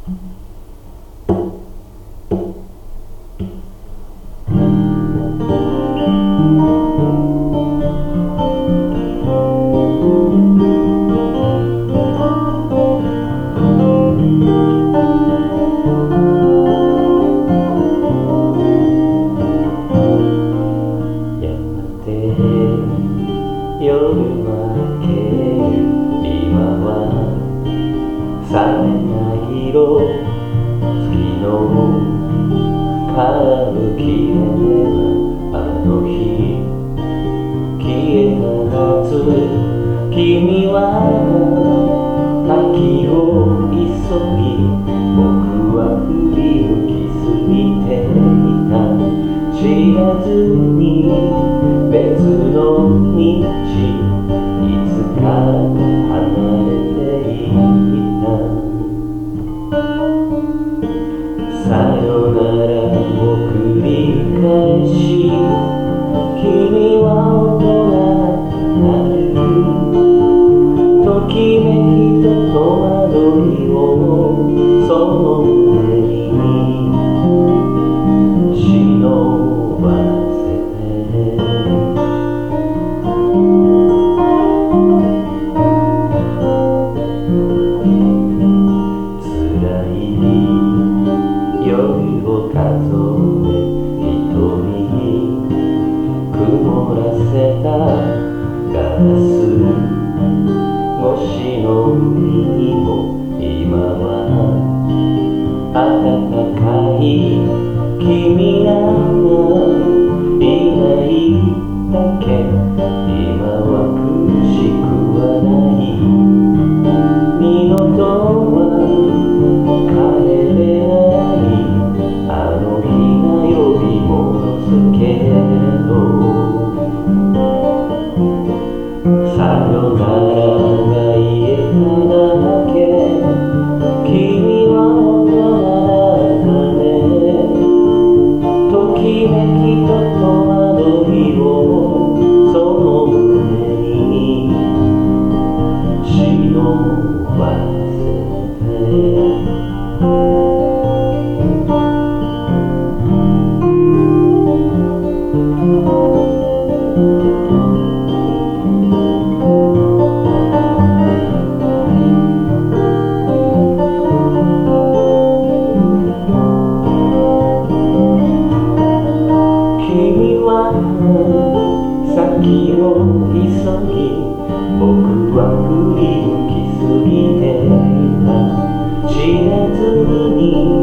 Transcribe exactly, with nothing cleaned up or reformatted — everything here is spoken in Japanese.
夜明ける今は冷めた色月の顔きればあの日消えた夏君は秋を急ぎ僕は振り向き過ぎていた知らずに別の道いつから離れていたさよならを繰り返し君は大人になるときめきと戸惑いをその胸に忍ばせて辛い夜を数え瞳に曇らせたガラス越しの海にも今は暖かい君がいないだけ今は苦しくはない二度とは帰れないあの日が呼び戻すけれどさよならが言えただけ君は大人だねときめきと戸惑いをその胸に忍ばせて先を急ぎ僕は振り向きすぎていた知らずに